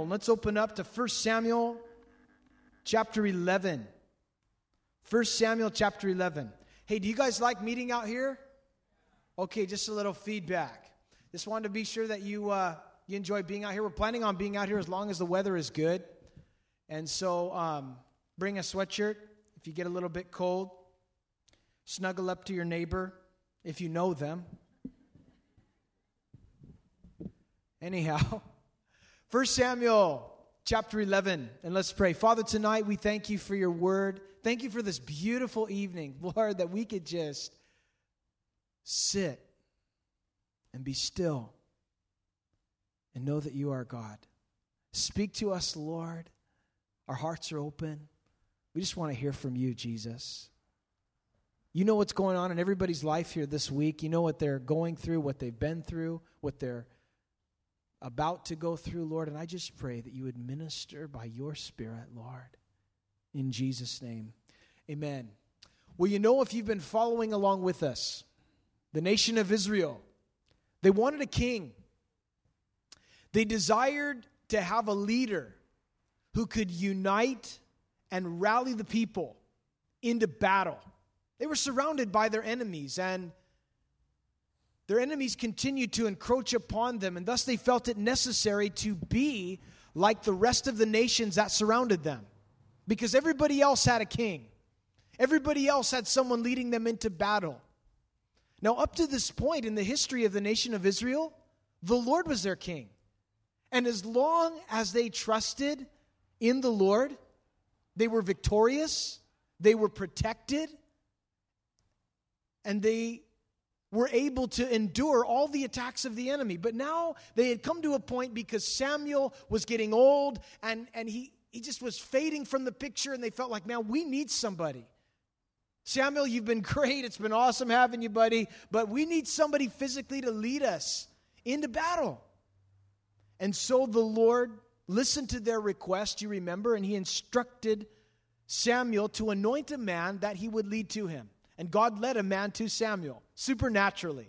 Bible. Let's open up to 1 Samuel chapter 11. 1 Samuel chapter 11. Hey, do you guys like meeting out here? Okay, just a little feedback. Just wanted to be sure that you enjoy being out here. We're planning on being out here as long as the weather is good. And so bring a sweatshirt if you get a little bit cold. Snuggle up to your neighbor if you know them. Anyhow, 1 Samuel chapter 11, and let's pray. Father, tonight we thank you for your word. Thank you for this beautiful evening, Lord, that we could just sit and be still and know that you are God. Speak to us, Lord. Our hearts are open. We just want to hear from you, Jesus. You know what's going on in everybody's life here this week. You know what they're going through, what they've been through, what they're about to go through, Lord. And I just pray that you would minister by your Spirit, Lord. In Jesus' name, amen. Well, you know, if you've been following along with us, the nation of Israel, they wanted a king. They desired to have a leader who could unite and rally the people into battle. They were surrounded by their enemies, and their enemies continued to encroach upon them, and thus they felt it necessary to be like the rest of the nations that surrounded them, because everybody else had a king. Everybody else had someone leading them into battle. Now, up to this point in the history of the nation of Israel, the Lord was their king. And as long as they trusted in the Lord, they were victorious, they were protected, and they were able to endure all the attacks of the enemy. But now they had come to a point because Samuel was getting old and he just was fading from the picture, and they felt like, man, we need somebody. Samuel, you've been great. It's been awesome having you, buddy. But we need somebody physically to lead us into battle. And so the Lord listened to their request, you remember, and he instructed Samuel to anoint a man that he would lead to him. And God led a man to Samuel, supernaturally.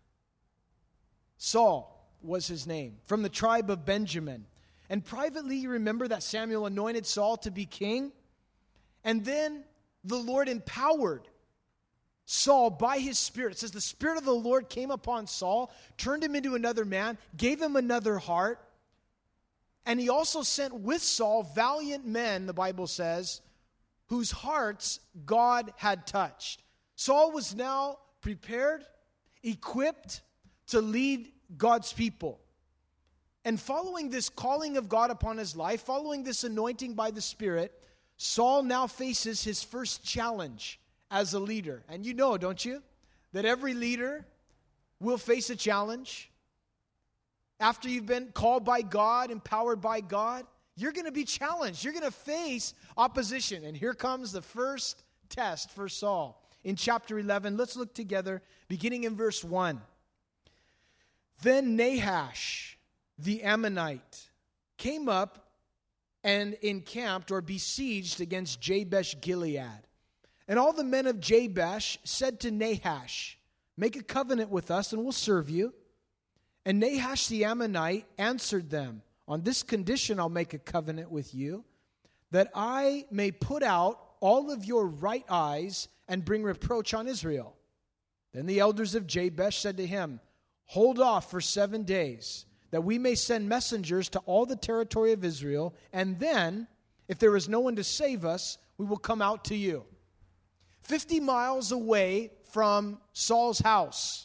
Saul was his name, from the tribe of Benjamin. And privately, you remember that Samuel anointed Saul to be king. And then the Lord empowered Saul by his Spirit. It says the Spirit of the Lord came upon Saul, turned him into another man, gave him another heart. And he also sent with Saul valiant men, the Bible says, whose hearts God had touched. Saul was now prepared, equipped to lead God's people. And following this calling of God upon his life, following this anointing by the Spirit, Saul now faces his first challenge as a leader. And you know, don't you, that every leader will face a challenge. After you've been called by God, empowered by God, you're going to be challenged. You're going to face opposition. And here comes the first test for Saul. In chapter 11, let's look together, beginning in verse 1. Then Nahash, the Ammonite, came up and encamped or besieged against Jabesh Gilead. And all the men of Jabesh said to Nahash, make a covenant with us and we'll serve you. And Nahash the Ammonite answered them, on this condition I'll make a covenant with you, that I may put out all of your right eyes and bring reproach on Israel. Then the elders of Jabesh said to him, hold off for 7 days, that we may send messengers to all the territory of Israel, and then, if there is no one to save us, we will come out to you. 50 miles away from Saul's house,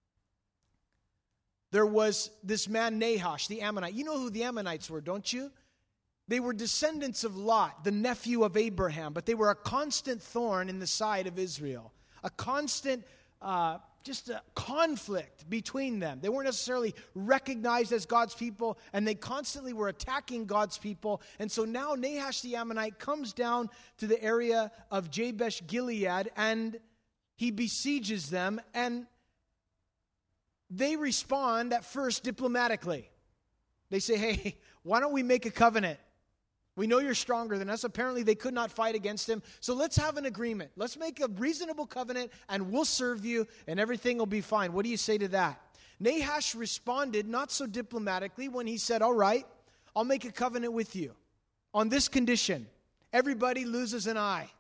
there was this man Nahash, the Ammonite. You know who the Ammonites were, don't you? They were descendants of Lot, the nephew of Abraham, but they were a constant thorn in the side of Israel, a constant just a conflict between them. They weren't necessarily recognized as God's people, and they constantly were attacking God's people. And so now Nahash the Ammonite comes down to the area of Jabesh Gilead, and he besieges them, and they respond at first diplomatically. They say, hey, why don't we make a covenant? We know you're stronger than us. Apparently, they could not fight against him. So let's have an agreement. Let's make a reasonable covenant, and we'll serve you, and everything will be fine. What do you say to that? Nahash responded not so diplomatically when he said, all right, I'll make a covenant with you on this condition. Everybody loses an eye.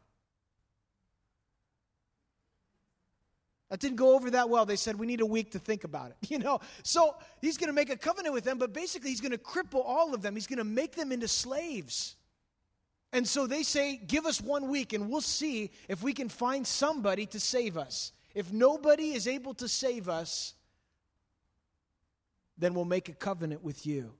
That didn't go over that well. They said, we need a week to think about it. So he's going to make a covenant with them, but basically he's going to cripple all of them. He's going to make them into slaves. And so they say, give us 1 week and we'll see if we can find somebody to save us. If nobody is able to save us, then we'll make a covenant with you.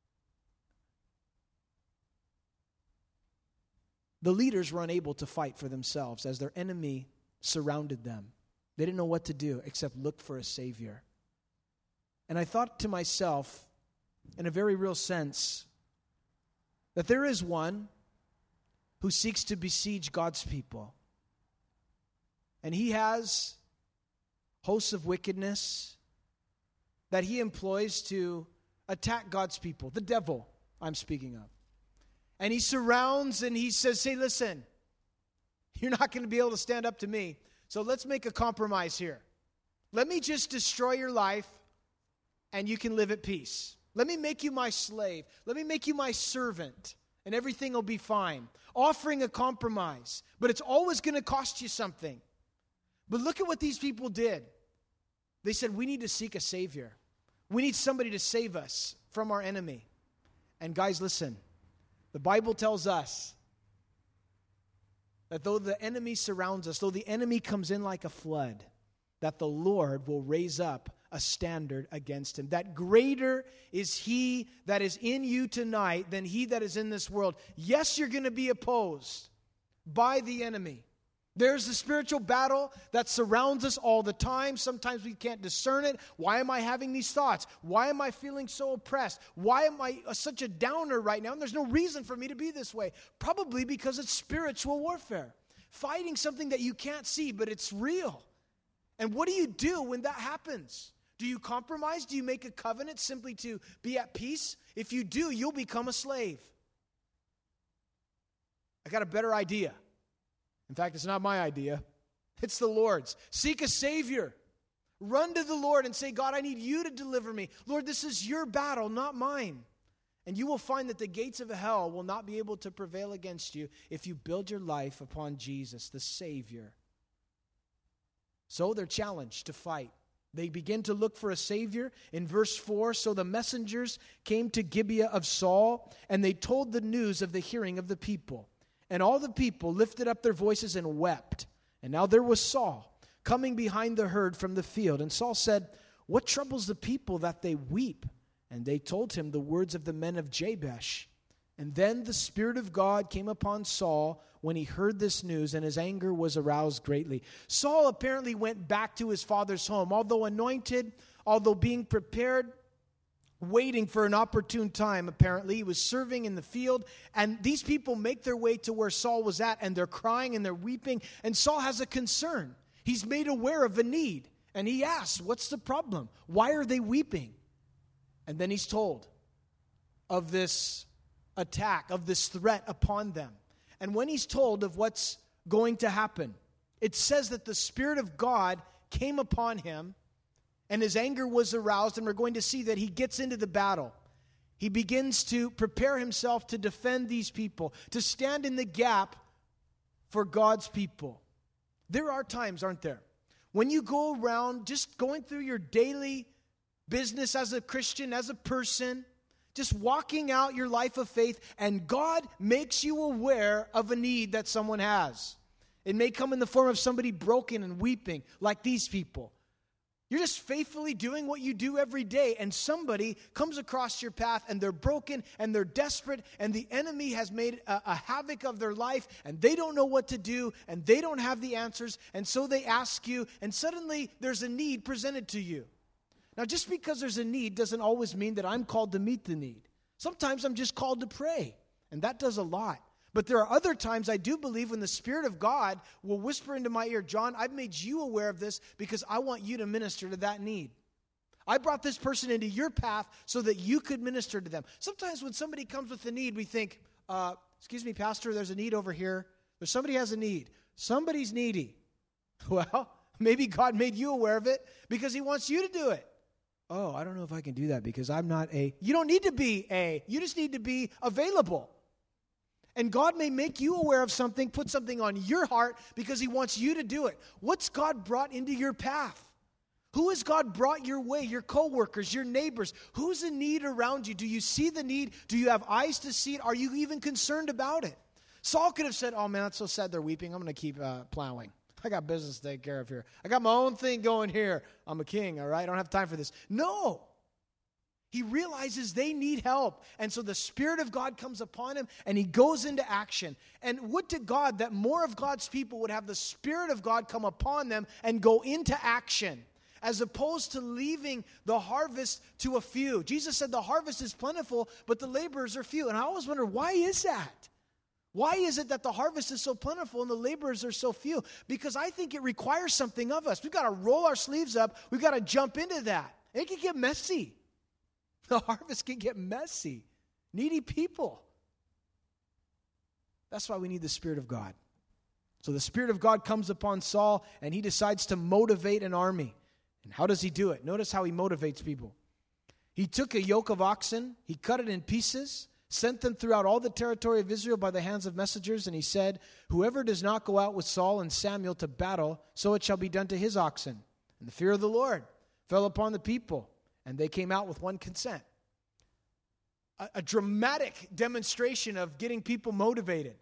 The leaders were unable to fight for themselves as their enemy surrounded them. They didn't know what to do except look for a Savior. And I thought to myself, in a very real sense, that there is one who seeks to besiege God's people. And he has hosts of wickedness that he employs to attack God's people. The devil, I'm speaking of. And he surrounds and he says, hey, listen, you're not going to be able to stand up to me. So let's make a compromise here. Let me just destroy your life and you can live at peace. Let me make you my slave. Let me make you my servant and everything will be fine. Offering a compromise. But it's always going to cost you something. But look at what these people did. They said, we need to seek a Savior. We need somebody to save us from our enemy. And guys, listen. The Bible tells us that though the enemy surrounds us, though the enemy comes in like a flood, that the Lord will raise up a standard against him. That greater is he that is in you tonight than he that is in this world. Yes, you're going to be opposed by the enemy. There's the spiritual battle that surrounds us all the time. Sometimes we can't discern it. Why am I having these thoughts? Why am I feeling so oppressed? Why am I such a downer right now? And there's no reason for me to be this way. Probably because it's spiritual warfare. Fighting something that you can't see, but it's real. And what do you do when that happens? Do you compromise? Do you make a covenant simply to be at peace? If you do, you'll become a slave. I got a better idea. In fact, it's not my idea. It's the Lord's. Seek a Savior. Run to the Lord and say, God, I need you to deliver me. Lord, this is your battle, not mine. And you will find that the gates of hell will not be able to prevail against you if you build your life upon Jesus, the Savior. So they're challenged to fight. They begin to look for a Savior. In verse 4, so the messengers came to Gibeah of Saul, and they told the news of the hearing of the people. And all the people lifted up their voices and wept. And now there was Saul coming behind the herd from the field. And Saul said, what troubles the people that they weep? And they told him the words of the men of Jabesh. And then the Spirit of God came upon Saul when he heard this news, and his anger was aroused greatly. Saul apparently went back to his father's home. Although anointed, although being prepared, waiting for an opportune time, apparently. He was serving in the field, and these people make their way to where Saul was at, and they're crying and they're weeping, and Saul has a concern. He's made aware of a need, and he asks, what's the problem? Why are they weeping? And then he's told of this attack, of this threat upon them. And when he's told of what's going to happen, it says that the Spirit of God came upon him, and his anger was aroused, and we're going to see that he gets into the battle. He begins to prepare himself to defend these people, to stand in the gap for God's people. There are times, aren't there, when you go around just going through your daily business as a Christian, as a person, just walking out your life of faith, and God makes you aware of a need that someone has. It may come in the form of somebody broken and weeping, like these people. You're just faithfully doing what you do every day, and somebody comes across your path, and they're broken, and they're desperate, and the enemy has made a havoc of their life, and they don't know what to do, and they don't have the answers, and so they ask you, and suddenly there's a need presented to you. Now, just because there's a need doesn't always mean that I'm called to meet the need. Sometimes I'm just called to pray, and that does a lot. But there are other times I do believe when the Spirit of God will whisper into my ear, John, I've made you aware of this because I want you to minister to that need. I brought this person into your path so that you could minister to them. Sometimes when somebody comes with a need, we think, excuse me, Pastor, there's a need over here. Somebody has a need. Somebody's needy. Well, maybe God made you aware of it because he wants you to do it. oh, I don't know if I can do that because I'm not a. You don't need to be a. You just need to be available. And God may make you aware of something, put something on your heart because he wants you to do it. What's God brought into your path? Who has God brought your way? Your coworkers, your neighbors. Who's in need around you? Do you see the need? Do you have eyes to see it? Are you even concerned about it? Saul could have said, oh man, that's so sad they're weeping. I'm going to keep plowing. I got business to take care of here. I got my own thing going here. I'm a king, all right? I don't have time for this. No. He realizes they need help. And so the Spirit of God comes upon him and he goes into action. And would to God that more of God's people would have the Spirit of God come upon them and go into action, as opposed to leaving the harvest to a few. Jesus said the harvest is plentiful, but the laborers are few. And I always wonder, why is that? Why is it that the harvest is so plentiful and the laborers are so few? Because I think it requires something of us. We've got to roll our sleeves up. We've got to jump into that. It can get messy. The harvest can get messy. Needy people. That's why we need the Spirit of God. So the Spirit of God comes upon Saul, and he decides to motivate an army. And how does he do it? Notice how he motivates people. He took a yoke of oxen, he cut it in pieces, sent them throughout all the territory of Israel by the hands of messengers, and he said, whoever does not go out with Saul and Samuel to battle, so it shall be done to his oxen. And the fear of the Lord fell upon the people, and they came out with one consent. A dramatic demonstration of getting people motivated.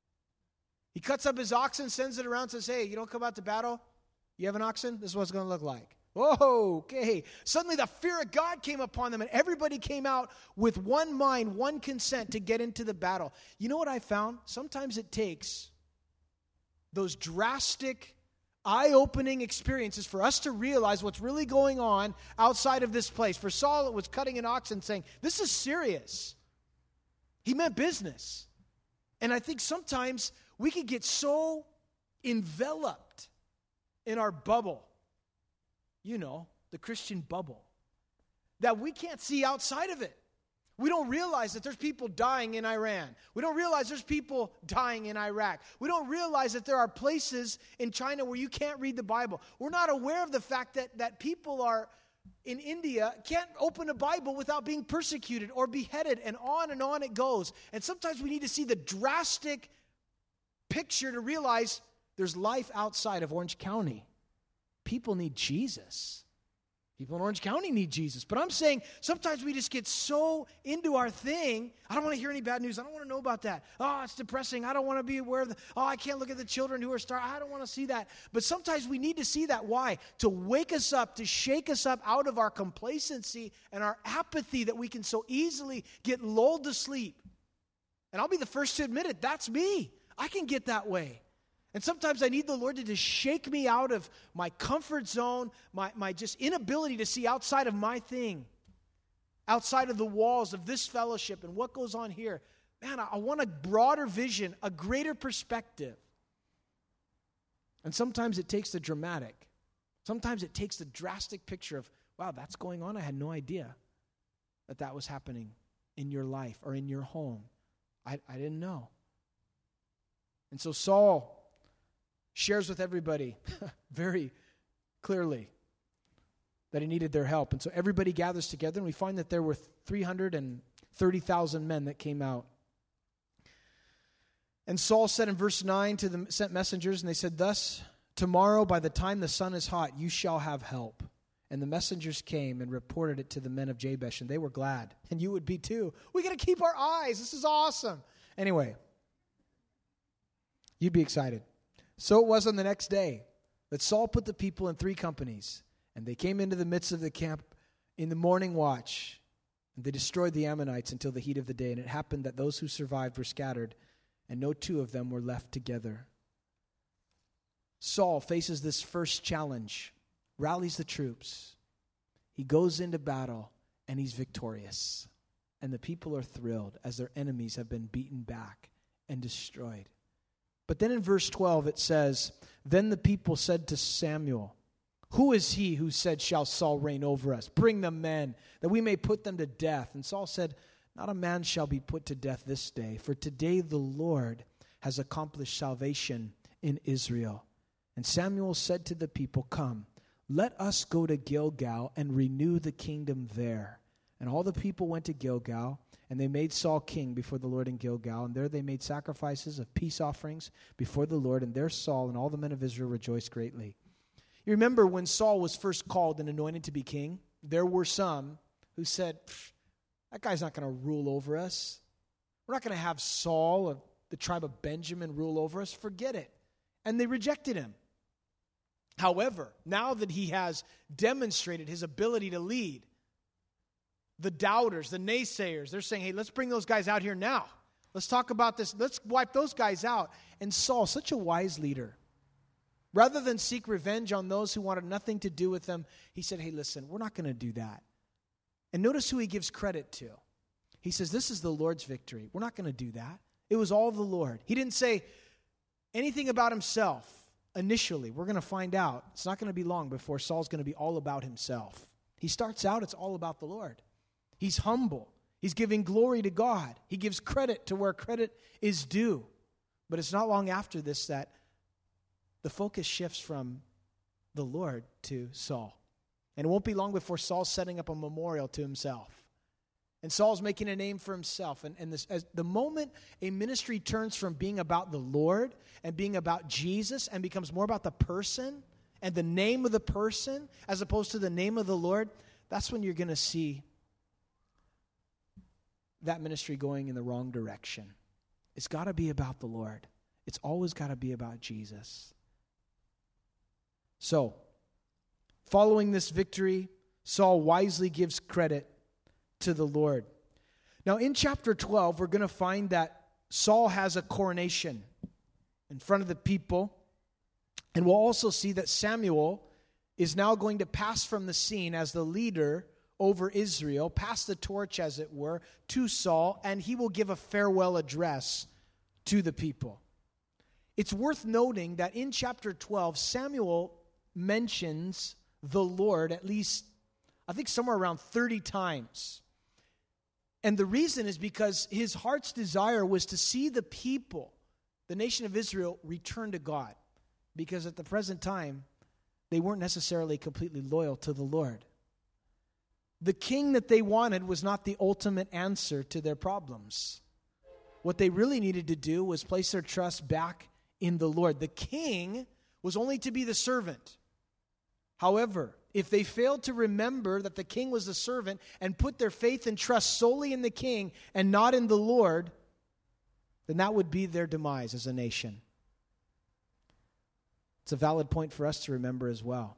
He cuts up his oxen, sends it around, says, hey, you don't come out to battle? You have an oxen? This is what it's going to look like. Whoa, okay. Suddenly the fear of God came upon them, and everybody came out with one mind, one consent to get into the battle. You know what I found? Sometimes it takes those drastic, eye-opening experiences for us to realize what's really going on outside of this place. For Saul, it was cutting an ox and saying, this is serious. He meant business. And I think sometimes we can get so enveloped in our bubble, you know, the Christian bubble, that we can't see outside of it. We don't realize that there's people dying in Iran. We don't realize there's people dying in Iraq. We don't realize that there are places in China where you can't read the Bible. We're not aware of the fact that people are in India can't open a Bible without being persecuted or beheaded, and on it goes. And sometimes we need to see the drastic picture to realize there's life outside of Orange County. People need Jesus. People in Orange County need Jesus. But I'm saying sometimes we just get so into our thing. I don't want to hear any bad news. I don't want to know about that. Oh, it's depressing. I don't want to be aware of I can't look at the children who are starving. I don't want to see that. But sometimes we need to see that. Why? To wake us up, to shake us up out of our complacency and our apathy that we can so easily get lulled to sleep. And I'll be the first to admit it. That's me. I can get that way. And sometimes I need the Lord to just shake me out of my comfort zone, my just inability to see outside of my thing, outside of the walls of this fellowship and what goes on here. Man, I want a broader vision, a greater perspective. And sometimes it takes the dramatic. Sometimes it takes the drastic picture of, wow, that's going on. I had no idea that was happening in your life or in your home. I didn't know. And so Saul shares with everybody very clearly that he needed their help. And so everybody gathers together, and we find that there were 330,000 men that came out. And Saul said in verse 9 to the sent messengers, and they said, thus, tomorrow by the time the sun is hot, you shall have help. And the messengers came and reported it to the men of Jabesh, and they were glad. And you would be too. We got to keep our eyes. This is awesome. Anyway, you'd be excited. So it was on the next day that Saul put the people in 3 companies, and they came into the midst of the camp in the morning watch, and they destroyed the Ammonites until the heat of the day. And it happened that those who survived were scattered, and no 2 of them were left together. Saul faces this first challenge, rallies the troops. He goes into battle, and he's victorious. And the people are thrilled as their enemies have been beaten back and destroyed. But then in verse 12 it says, then the people said to Samuel, who is he who said, shall Saul reign over us? Bring the men, that we may put them to death. And Saul said, not a man shall be put to death this day, for today the Lord has accomplished salvation in Israel. And Samuel said to the people, come, let us go to Gilgal and renew the kingdom there. And all the people went to Gilgal, and they made Saul king before the Lord in Gilgal. And there they made sacrifices of peace offerings before the Lord. And there Saul and all the men of Israel rejoiced greatly. You remember when Saul was first called and anointed to be king, there were some who said, that guy's not going to rule over us. We're not going to have Saul of the tribe of Benjamin rule over us. Forget it. And they rejected him. However, now that he has demonstrated his ability to lead, the doubters, the naysayers, they're saying, hey, let's bring those guys out here now. Let's talk about this. Let's wipe those guys out. And Saul, such a wise leader, rather than seek revenge on those who wanted nothing to do with them, he said, hey, listen, we're not going to do that. And notice who he gives credit to. He says, this is the Lord's victory. We're not going to do that. It was all the Lord. He didn't say anything about himself. Initially, we're going to find out. It's not going to be long before Saul's going to be all about himself. He starts out, it's all about the Lord. He's humble. He's giving glory to God. He gives credit to where credit is due. But it's not long after this that the focus shifts from the Lord to Saul. And it won't be long before Saul's setting up a memorial to himself. And Saul's making a name for himself. And this, as the moment a ministry turns from being about the Lord and being about Jesus and becomes more about the person and the name of the person as opposed to the name of the Lord, that's when you're going to see that ministry going in the wrong direction. It's got to be about the Lord. It's always got to be about Jesus. So, following this victory, Saul wisely gives credit to the Lord. Now in chapter 12, we're going to find that Saul has a coronation in front of the people. And we'll also see that Samuel is now going to pass from the scene as the leader over Israel, pass the torch, as it were, to Saul, and he will give a farewell address to the people. It's worth noting that in chapter 12, Samuel mentions the Lord at least, I think, somewhere around 30 times. And the reason is because his heart's desire was to see the people, the nation of Israel, return to God. Because at the present time, they weren't necessarily completely loyal to the Lord. The king that they wanted was not the ultimate answer to their problems. What they really needed to do was place their trust back in the Lord. The king was only to be the servant. However, if they failed to remember that the king was the servant and put their faith and trust solely in the king and not in the Lord, then that would be their demise as a nation. It's a valid point for us to remember as well.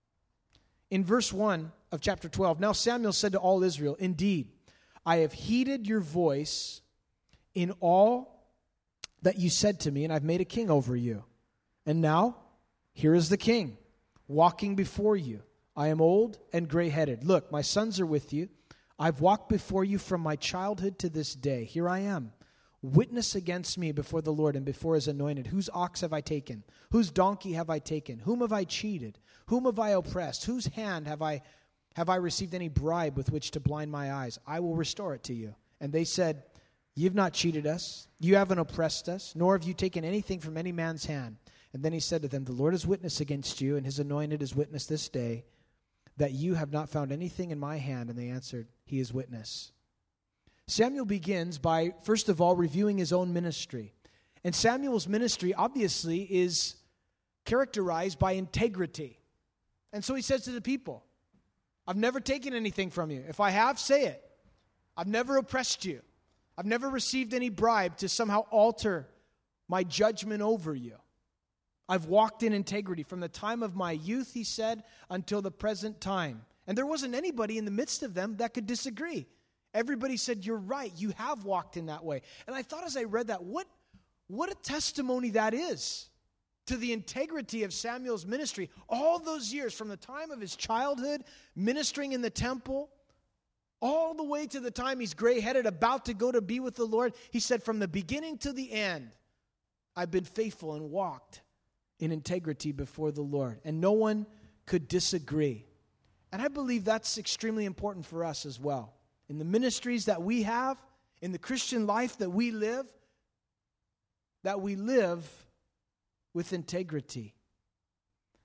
In verse 1 of chapter 12, now Samuel said to all Israel, indeed, I have heeded your voice in all that you said to me, and I've made a king over you. And now, here is the king, walking before you. I am old and gray-headed. Look, my sons are with you. I've walked before you from my childhood to this day. Here I am. Witness against me before the Lord and before his anointed. Whose ox have I taken? Whose donkey have I taken? Whom have I cheated? Whom have I oppressed? Whose hand have I received any bribe with which to blind my eyes? I will restore it to you. And they said, you've not cheated us. You haven't oppressed us, nor have you taken anything from any man's hand. And then he said to them, the Lord is witness against you, and his anointed is witness this day, that you have not found anything in my hand. And they answered, he is witness. Samuel begins by, first of all, reviewing his own ministry. And Samuel's ministry, obviously, is characterized by integrity. And so he says to the people, I've never taken anything from you. If I have, say it. I've never oppressed you. I've never received any bribe to somehow alter my judgment over you. I've walked in integrity from the time of my youth, he said, until the present time. And there wasn't anybody in the midst of them that could disagree. Everybody said, you're right, you have walked in that way. And I thought as I read that, what a testimony that is to the integrity of Samuel's ministry. All those years, from the time of his childhood, ministering in the temple, all the way to the time he's gray-headed, about to go to be with the Lord, he said, from the beginning to the end, I've been faithful and walked in integrity before the Lord. And no one could disagree. And I believe that's extremely important for us as well. In the ministries that we have, in the Christian life that we live with integrity.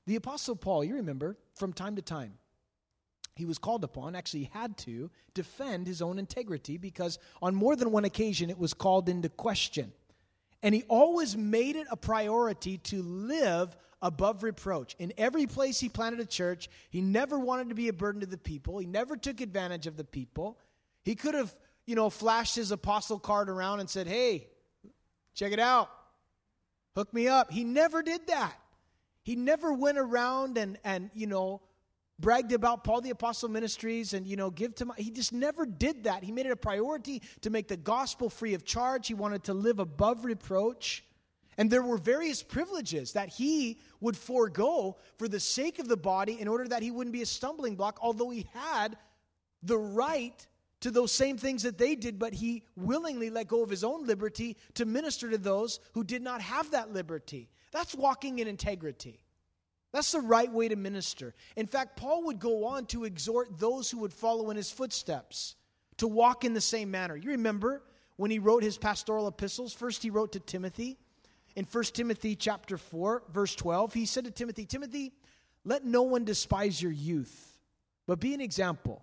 The Apostle Paul, you remember, from time to time, he was called upon, actually he had to, defend his own integrity because on more than one occasion it was called into question. And he always made it a priority to live above reproach. In every place he planted a church, he never wanted to be a burden to the people. He never took advantage of the people. He could have, flashed his apostle card around and said, hey, check it out. Hook me up. He never did that. He never went around and bragged about Paul the Apostle Ministries and, he just never did that. He made it a priority to make the gospel free of charge. He wanted to live above reproach. And there were various privileges that he would forego for the sake of the body in order that he wouldn't be a stumbling block, although he had the right to those same things that they did, but he willingly let go of his own liberty to minister to those who did not have that liberty. That's walking in integrity. That's the right way to minister. In fact, Paul would go on to exhort those who would follow in his footsteps to walk in the same manner. You remember when he wrote his pastoral epistles? First he wrote to Timothy. In 1 Timothy chapter 4, verse 12, he said to Timothy, Timothy, let no one despise your youth, but be an example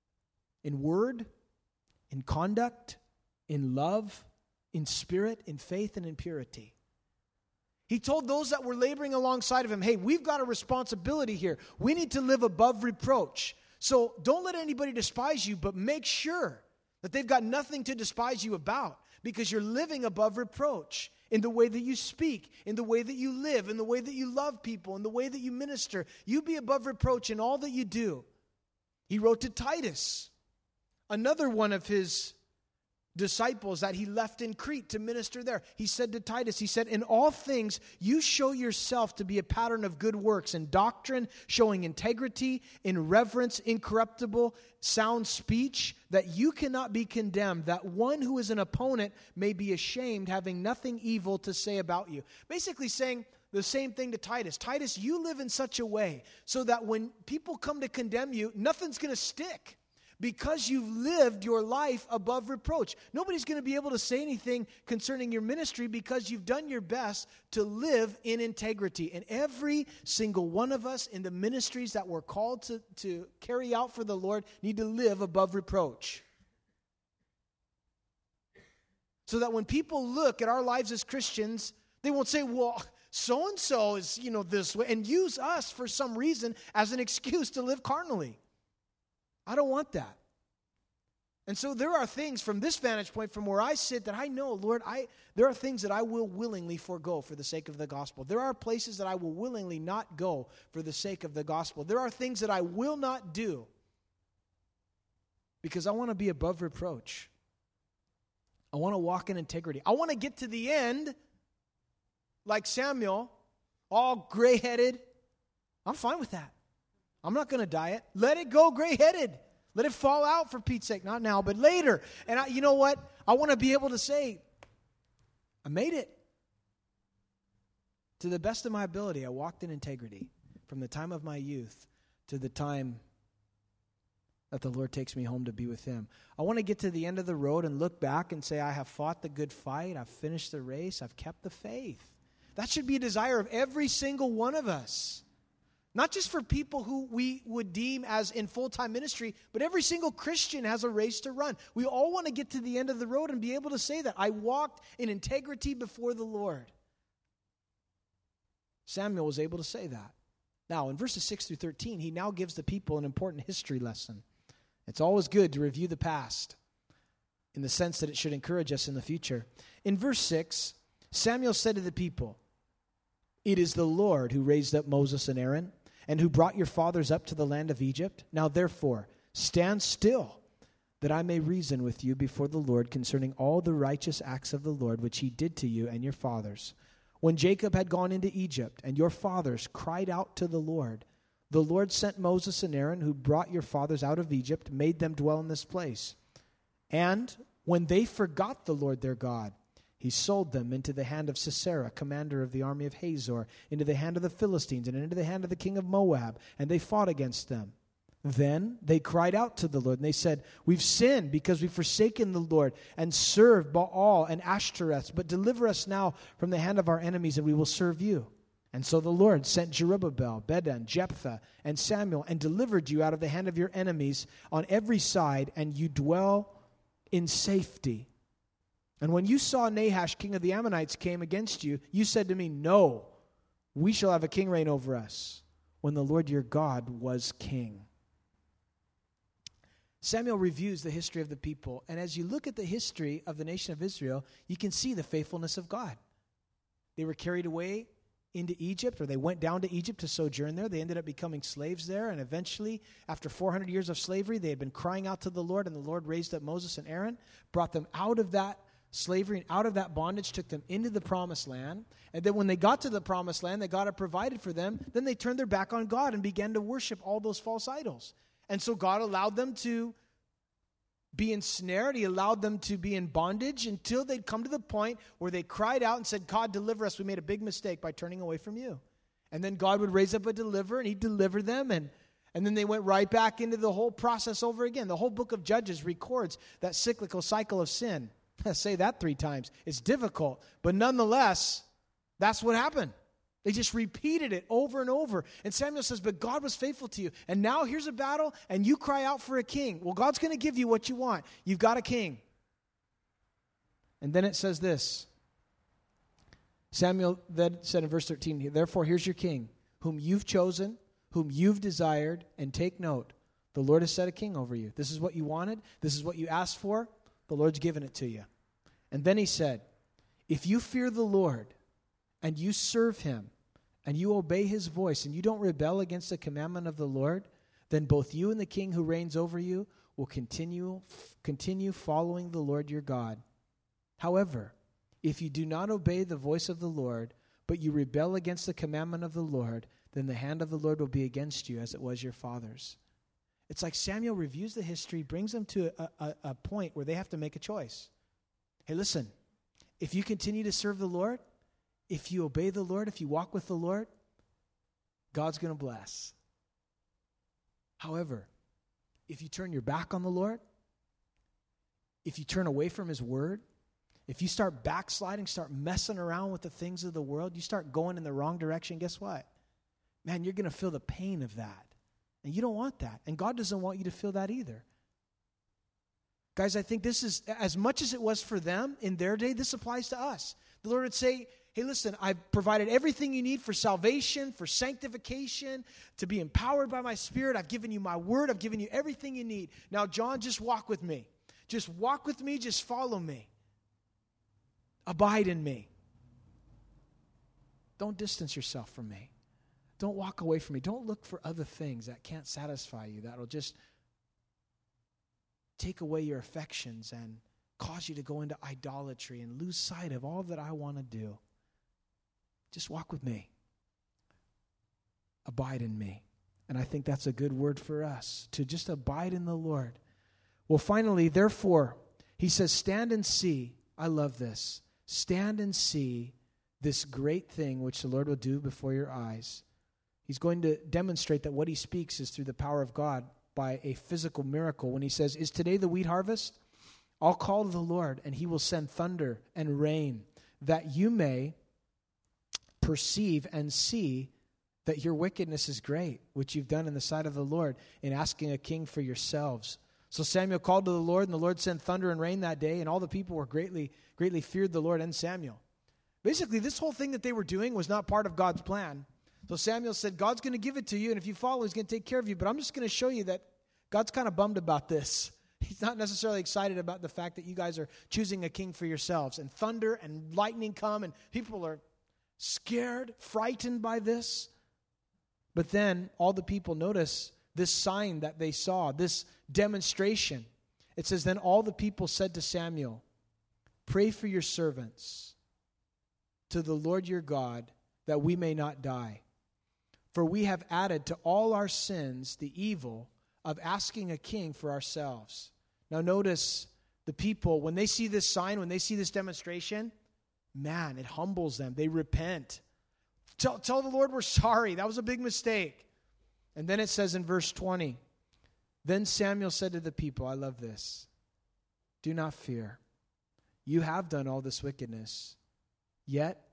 in word, in conduct, in love, in spirit, in faith, and in purity. He told those that were laboring alongside of him, hey, we've got a responsibility here. We need to live above reproach. So don't let anybody despise you, but make sure that they've got nothing to despise you about because you're living above reproach in the way that you speak, in the way that you live, in the way that you love people, in the way that you minister. You be above reproach in all that you do. He wrote to Titus, another one of his disciples that he left in Crete to minister there. He said to Titus, he said, in all things, you show yourself to be a pattern of good works in doctrine, showing integrity, in reverence, incorruptible, sound speech, that you cannot be condemned, that one who is an opponent may be ashamed, having nothing evil to say about you. Basically saying the same thing to Titus. Titus, you live in such a way so that when people come to condemn you, nothing's going to stick. Because you've lived your life above reproach. Nobody's going to be able to say anything concerning your ministry because you've done your best to live in integrity. And every single one of us in the ministries that we're called to carry out for the Lord need to live above reproach. So that when people look at our lives as Christians, they won't say, well, so-and-so is, this way, and use us for some reason as an excuse to live carnally. I don't want that. And so there are things from this vantage point, from where I sit, that I know, Lord, there are things that I will willingly forego for the sake of the gospel. There are places that I will willingly not go for the sake of the gospel. There are things that I will not do because I want to be above reproach. I want to walk in integrity. I want to get to the end like Samuel, all gray-headed. I'm fine with that. I'm not going to diet. Let it go gray-headed. Let it fall out for Pete's sake. Not now, but later. And you know what? I want to be able to say, I made it. To the best of my ability, I walked in integrity from the time of my youth to the time that the Lord takes me home to be with Him. I want to get to the end of the road and look back and say, I have fought the good fight. I've finished the race. I've kept the faith. That should be a desire of every single one of us. Not just for people who we would deem as in full-time ministry, but every single Christian has a race to run. We all want to get to the end of the road and be able to say that. I walked in integrity before the Lord. Samuel was able to say that. Now, in verses 6 through 13, he now gives the people an important history lesson. It's always good to review the past in the sense that it should encourage us in the future. In verse 6, Samuel said to the people, "It is the Lord who raised up Moses and Aaron, and who brought your fathers up to the land of Egypt. Now therefore, stand still, that I may reason with you before the Lord concerning all the righteous acts of the Lord, which He did to you and your fathers. When Jacob had gone into Egypt, and your fathers cried out to the Lord sent Moses and Aaron, who brought your fathers out of Egypt, made them dwell in this place. And when they forgot the Lord their God, He sold them into the hand of Sisera, commander of the army of Hazor, into the hand of the Philistines, and into the hand of the king of Moab, and they fought against them. Then they cried out to the Lord, and they said, We've sinned because we've forsaken the Lord and served Baal and Ashtoreth, but deliver us now from the hand of our enemies, and we will serve you. And so the Lord sent Jerubbaal, Bedan, Jephthah, and Samuel, and delivered you out of the hand of your enemies on every side, and you dwell in safety. And when you saw Nahash, king of the Ammonites, came against you, you said to me, no, we shall have a king reign over us, when the Lord your God was king. Samuel reviews the history of the people, and as you look at the history of the nation of Israel, you can see the faithfulness of God. They were carried away into Egypt, or they went down to Egypt to sojourn there. They ended up becoming slaves there, and eventually, after 400 years of slavery, they had been crying out to the Lord, and the Lord raised up Moses and Aaron, brought them out of that slavery and out of that bondage, took them into the promised land. And then when they got to the promised land that God had provided for them, then they turned their back on God and began to worship all those false idols. And so God allowed them to be ensnared. He allowed them to be in bondage until they'd come to the point where they cried out and said, God, deliver us. We made a big mistake by turning away from you. And then God would raise up a deliverer, and he'd deliver them, and then they went right back into the whole process over again. The whole book of Judges records that cyclical cycle of sin. I say that 3 times. It's difficult, but nonetheless, that's what happened. They just repeated it over and over. And Samuel says, but God was faithful to you. And now here's a battle, and you cry out for a king. Well, God's going to give you what you want. You've got a king. And then it says this. Samuel then said in verse 13, therefore, here's your king, whom you've chosen, whom you've desired, and take note, the Lord has set a king over you. This is what you wanted. This is what you asked for. The Lord's given it to you. And then he said, if you fear the Lord, and you serve him, and you obey his voice, and you don't rebel against the commandment of the Lord, then both you and the king who reigns over you will continue following the Lord your God. However, if you do not obey the voice of the Lord, but you rebel against the commandment of the Lord, then the hand of the Lord will be against you as it was your father's. It's like Samuel reviews the history, brings them to a point where they have to make a choice. Hey, listen, if you continue to serve the Lord, if you obey the Lord, if you walk with the Lord, God's going to bless. However, if you turn your back on the Lord, if you turn away from his word, if you start backsliding, start messing around with the things of the world, you start going in the wrong direction, guess what? Man, you're going to feel the pain of that. And you don't want that. And God doesn't want you to feel that either. Guys, I think this is, as much as it was for them in their day, this applies to us. The Lord would say, hey, listen, I've provided everything you need for salvation, for sanctification, to be empowered by my Spirit. I've given you my word. I've given you everything you need. Now, John, just walk with me. Just walk with me. Just follow me. Abide in me. Don't distance yourself from me. Don't walk away from me. Don't look for other things that can't satisfy you, that'll just take away your affections and cause you to go into idolatry and lose sight of all that I want to do. Just walk with me. Abide in me. And I think that's a good word for us, to just abide in the Lord. Well, finally, therefore, he says, stand and see. I love this. Stand and see this great thing which the Lord will do before your eyes. He's going to demonstrate that what he speaks is through the power of God by a physical miracle. When he says, is today the wheat harvest? I'll call to the Lord, and he will send thunder and rain, that you may perceive and see that your wickedness is great, which you've done in the sight of the Lord, in asking a king for yourselves. So Samuel called to the Lord, and the Lord sent thunder and rain that day, and all the people were greatly feared the Lord and Samuel. Basically, this whole thing that they were doing was not part of God's plan. So Samuel said, God's going to give it to you, and if you follow, he's going to take care of you. But I'm just going to show you that God's kind of bummed about this. He's not necessarily excited about the fact that you guys are choosing a king for yourselves. And thunder and lightning come, and people are scared, frightened by this. But then all the people notice this sign that they saw, this demonstration. It says, then all the people said to Samuel, pray for your servants to the Lord your God, that we may not die. For we have added to all our sins the evil of asking a king for ourselves. Now notice the people, when they see this sign, when they see this demonstration, man, it humbles them. They repent. Tell the Lord we're sorry. That was a big mistake. And then it says in verse 20, then Samuel said to the people, I love this, do not fear. You have done all this wickedness. Yet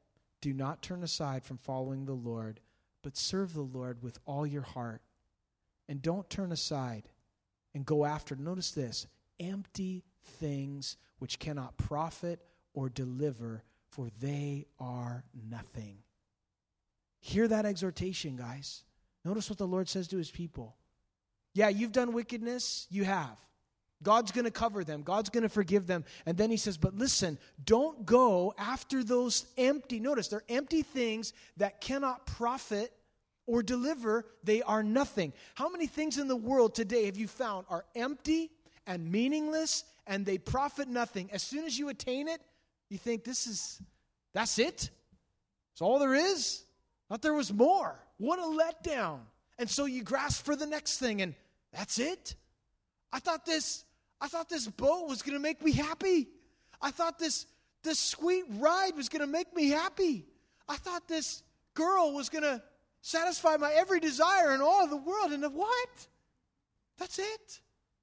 Do not turn aside from following the Lord, but serve the Lord with all your heart. And don't turn aside and go after, notice this, empty things which cannot profit or deliver, for they are nothing. Hear that exhortation, guys. Notice what the Lord says to his people. Yeah, you've done wickedness. You have. God's going to cover them. God's going to forgive them. And then he says, but listen, don't go after those empty, notice, they're empty things that cannot profit or deliver. They are nothing. How many things in the world today have you found are empty and meaningless and they profit nothing? As soon as you attain it, you think that's it? That's all there is? Thought there was more. What a letdown. And so you grasp for the next thing and that's it? I thought this boat was going to make me happy. I thought this sweet ride was going to make me happy. I thought this girl was going to satisfy my every desire in all of the world. And what? That's it?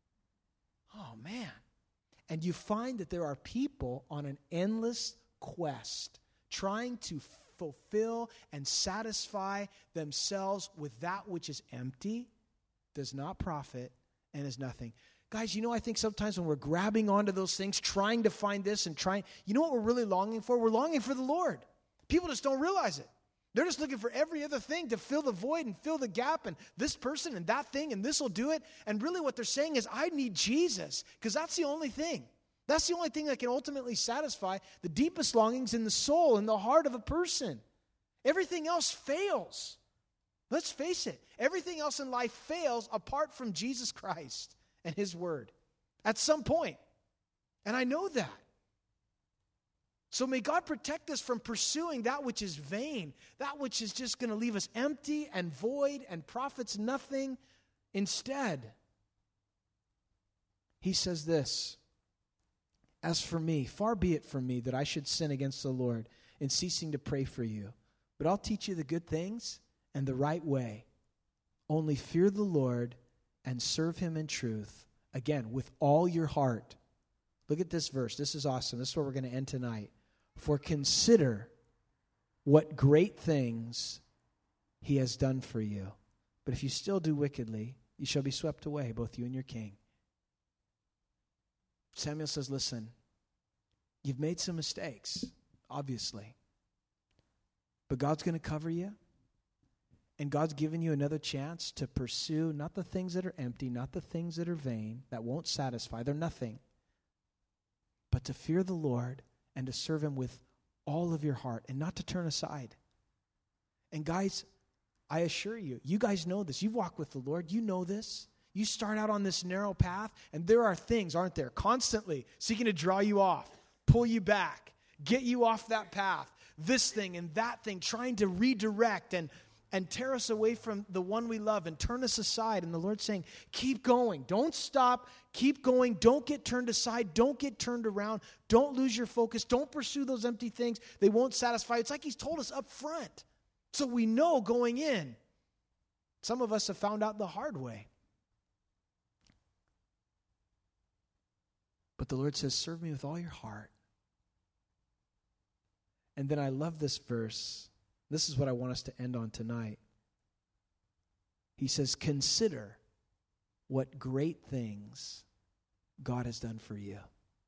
Oh, man. And you find that there are people on an endless quest trying to fulfill and satisfy themselves with that which is empty, does not profit, and is nothing. Guys, I think sometimes when we're grabbing onto those things, trying to find this and you know what we're really longing for? We're longing for the Lord. People just don't realize it. They're just looking for every other thing to fill the void and fill the gap, and this person and that thing and this will do it. And really what they're saying is, I need Jesus, because that's the only thing. That's the only thing that can ultimately satisfy the deepest longings in the soul and the heart of a person. Everything else fails. Let's face it. Everything else in life fails apart from Jesus Christ and his word at some point. And I know that. So may God protect us from pursuing that which is vain, that which is just going to leave us empty and void and profits nothing. Instead, he says this, as for me, far be it from me that I should sin against the Lord in ceasing to pray for you. But I'll teach you the good things and the right way. Only fear the Lord and serve him in truth. Again, with all your heart. Look at this verse. This is awesome. This is where we're going to end tonight. For consider what great things he has done for you. But if you still do wickedly, you shall be swept away, both you and your king. Samuel says, listen, you've made some mistakes, obviously. But God's going to cover you. And God's given you another chance to pursue not the things that are empty, not the things that are vain, that won't satisfy. They're nothing. But to fear the Lord and to serve him with all of your heart and not to turn aside. And guys, I assure you, you guys know this. You've walked with the Lord. You know this. You start out on this narrow path, and there are things, aren't there, constantly seeking to draw you off, pull you back, get you off that path. This thing and that thing, trying to redirect and tear us away from the one we love and turn us aside. And the Lord's saying, keep going. Don't stop. Keep going. Don't get turned aside. Don't get turned around. Don't lose your focus. Don't pursue those empty things. They won't satisfy. It's like he's told us up front. So we know going in. Some of us have found out the hard way. But the Lord says, serve me with all your heart. And then I love this verse. This is what I want us to end on tonight. He says, consider what great things God has done for you.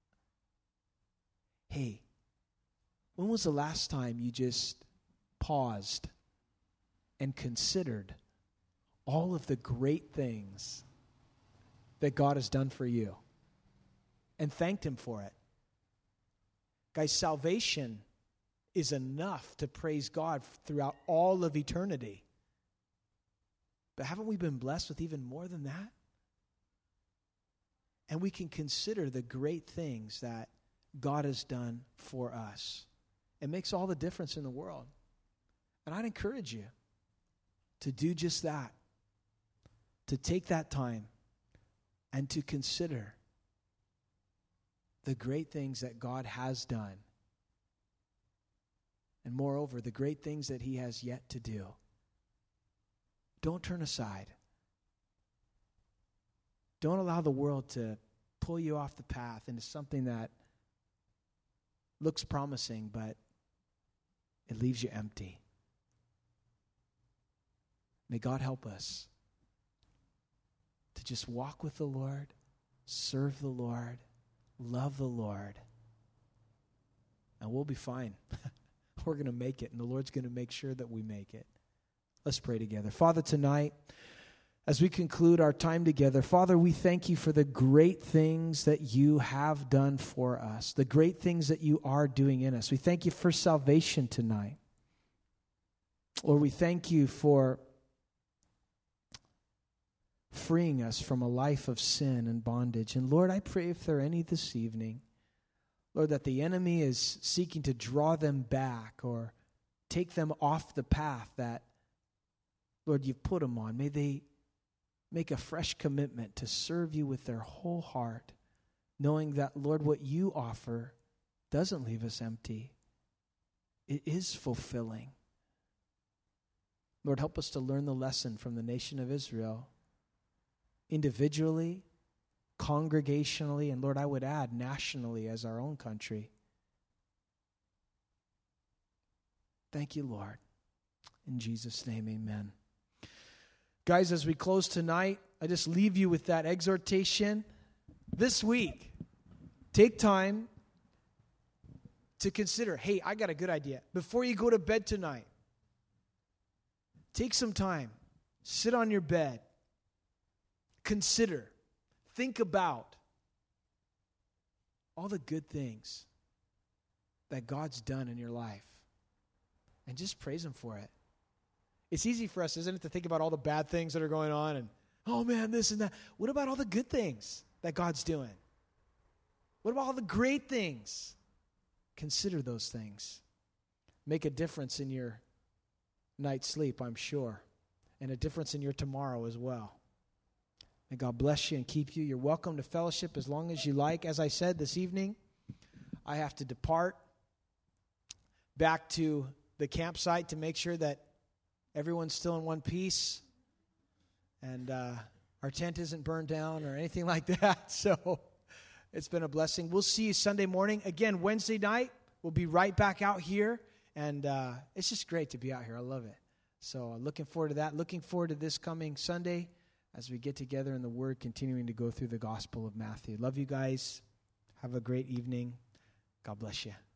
Hey, when was the last time you just paused and considered all of the great things that God has done for you and thanked him for it? Guys, salvation is enough to praise God throughout all of eternity. But haven't we been blessed with even more than that? And we can consider the great things that God has done for us. It makes all the difference in the world. And I'd encourage you to do just that, to take that time and to consider the great things that God has done. And moreover, the great things that he has yet to do. Don't turn aside. Don't allow the world to pull you off the path into something that looks promising, but it leaves you empty. May God help us to just walk with the Lord, serve the Lord, love the Lord, and we'll be fine. We're going to make it, and the Lord's going to make sure that we make it. Let's pray together. Father, tonight, as we conclude our time together, Father, we thank you for the great things that you have done for us, the great things that you are doing in us. We thank you for salvation tonight. Lord, we thank you for freeing us from a life of sin and bondage. And Lord, I pray if there are any this evening, Lord, that the enemy is seeking to draw them back or take them off the path that, Lord, you've put them on. May they make a fresh commitment to serve you with their whole heart, knowing that, Lord, what you offer doesn't leave us empty. It is fulfilling. Lord, help us to learn the lesson from the nation of Israel, individually, congregationally, and Lord, I would add nationally as our own country. Thank you, Lord. In Jesus' name, amen. Guys, as we close tonight, I just leave you with that exhortation. This week, take time to consider, hey, I got a good idea. Before you go to bed tonight, take some time, sit on your bed, consider, think about all the good things that God's done in your life, and just praise Him for it. It's easy for us, isn't it, to think about all the bad things that are going on and, oh man, this and that. What about all the good things that God's doing? What about all the great things? Consider those things. Make a difference in your night's sleep, I'm sure, and a difference in your tomorrow as well. May God bless you and keep you. You're welcome to fellowship as long as you like. As I said this evening, I have to depart back to the campsite to make sure that everyone's still in one piece and our tent isn't burned down or anything like that. So it's been a blessing. We'll see you Sunday morning. Again, Wednesday night, we'll be right back out here. And it's just great to be out here. I love it. So looking forward to that. Looking forward to this coming Sunday as we get together in the Word, continuing to go through the Gospel of Matthew. Love you guys. Have a great evening. God bless you.